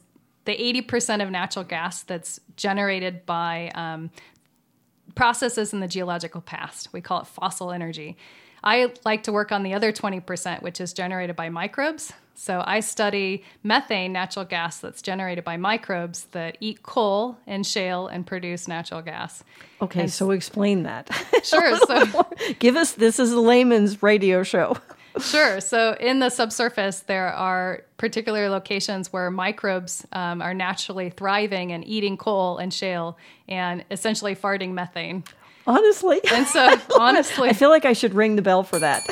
the 80% of natural gas that's generated by processes in the geological past. We call it fossil energy. I like to work on the other 20%, which is generated by microbes. So I study methane, natural gas that's generated by microbes that eat coal and shale and produce natural gas. Okay, so explain that. Sure. So give us, this is a layman's radio show. Sure. So in the subsurface, there are particular locations where microbes are naturally thriving and eating coal and shale and essentially farting methane. Honestly. And so, honestly. I feel like I should ring the bell for that.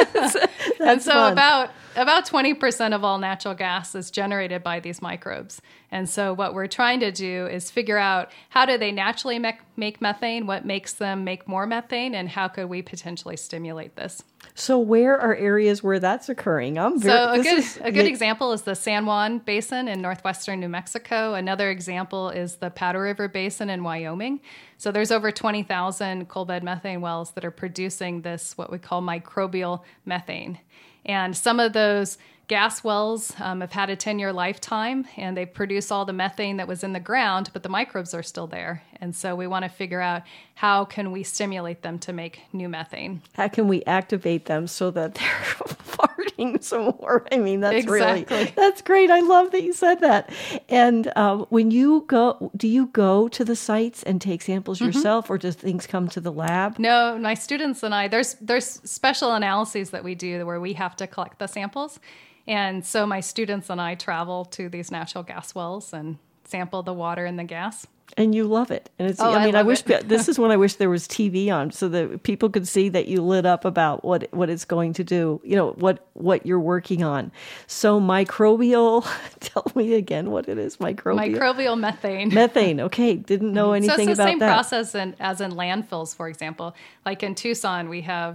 And so fun. about 20% of all natural gas is generated by these microbes. And so what we're trying to do is figure out how do they naturally make methane, what makes them make more methane, and how could we potentially stimulate this. So where are areas where that's occurring? A good example is the San Juan Basin in northwestern New Mexico. Another example is the Powder River Basin in Wyoming. So there's over 20,000 coal bed methane wells that are producing this, what we call microbial methane. And some of those gas wells have had a 10-year lifetime, and they produce all the methane that was in the ground, but the microbes are still there. And so we want to figure out how can we stimulate them to make new methane. How can we activate them so that they're farting some more? I mean, that's that's great. I love that you said that. And when you go, do you go to the sites and take samples yourself, or do things come to the lab? No, my students and I, there's special analyses that we do where we have to collect the samples. And so my students and I travel to these natural gas wells and sample the water and the gas. And you love it. And it's, I wish this is when I wish there was TV on so that people could see that you lit up about what it's going to do, what you're working on. So microbial, tell me again what it is, Microbial methane. Methane, okay. Didn't know anything about that. So it's the same process as in landfills, for example. Like in Tucson,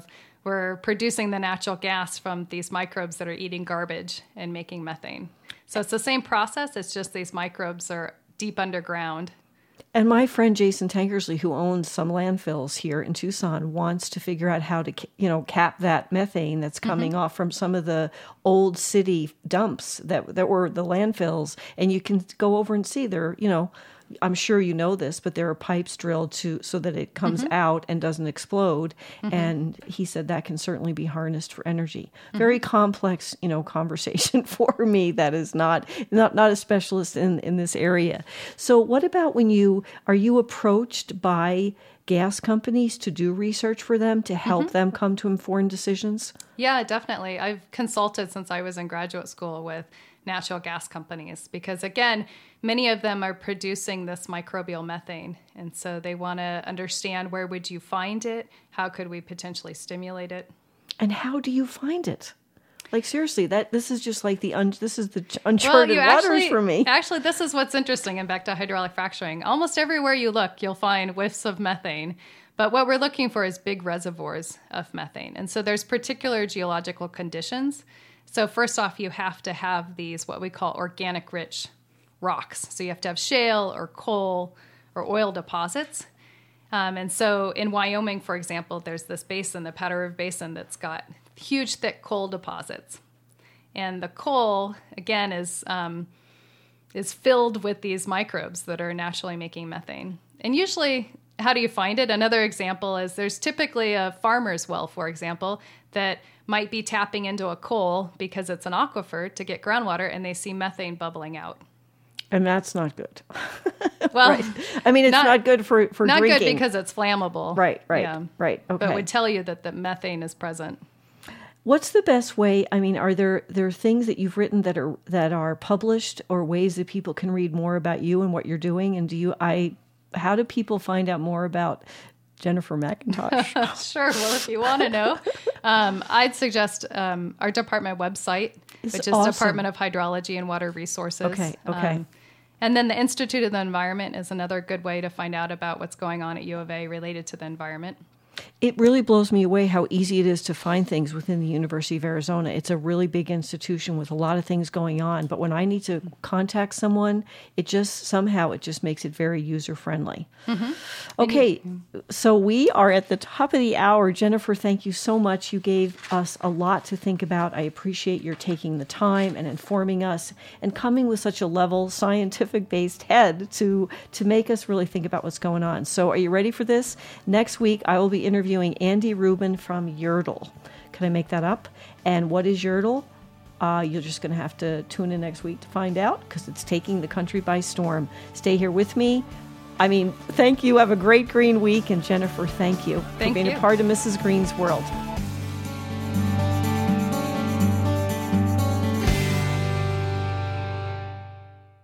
we're producing the natural gas from these microbes that are eating garbage and making methane. So it's the same process. It's just these microbes are deep underground. And my friend Jason Tankersley, who owns some landfills here in Tucson, wants to figure out how to, cap that methane that's coming off from some of the old city dumps that were the landfills. And you can go over and see there, I'm sure you know this, but there are pipes drilled so that it comes out and doesn't explode. And he said that can certainly be harnessed for energy. Very complex, conversation for me that is not a specialist in this area. So what about are you approached by gas companies to do research for them to help them come to informed decisions? Yeah, definitely. I've consulted since I was in graduate school with natural gas companies because, again, many of them are producing this microbial methane. And so they want to understand where would you find it? How could we potentially stimulate it? And how do you find it? Like, seriously, this is just like this is the uncharted waters for me. Actually, this is what's interesting. And back to hydraulic fracturing. Almost everywhere you look, you'll find whiffs of methane. But what we're looking for is big reservoirs of methane. And so there's particular geological conditions. So first off, you have to have these what we call organic rich rocks. So you have to have shale or coal or oil deposits. And so in Wyoming, for example, there's this basin, the Powder River Basin, that's got huge, thick coal deposits. And the coal, again, is filled with these microbes that are naturally making methane. And usually, how do you find it? Another example is there's typically a farmer's well, for example, that might be tapping into a coal because it's an aquifer to get groundwater, and they see methane bubbling out. And that's not good. Well, right. I mean, it's not good for drinking. Not good because it's flammable. Right. Yeah. Right. Okay. But it would tell you that the methane is present. What's the best way? I mean, are there things that you've written that are published, or ways that people can read more about you and what you're doing? And how do people find out more about Jennifer McIntosh? Sure. Well, if you want to know, I'd suggest our department website, which is awesome. Department of Hydrology and Water Resources. Okay. And then the Institute of the Environment is another good way to find out about what's going on at U of A related to the environment. It really blows me away how easy it is to find things within the University of Arizona. It's a really big institution with a lot of things going on. But when I need to contact someone, it just makes it very user-friendly. Mm-hmm. Okay, so we are at the top of the hour. Jennifer, thank you so much. You gave us a lot to think about. I appreciate your taking the time and informing us and coming with such a level, scientific-based head to make us really think about what's going on. So are you ready for this? Next week, I will be interviewing Andy Rubin from Yurtle. Can I make that up? And what is Yurtle? You're just going to have to tune in next week to find out because it's taking the country by storm. Stay here with me. Thank you. Have a great green week. And Jennifer, thank you for being a part of Mrs. Green's world.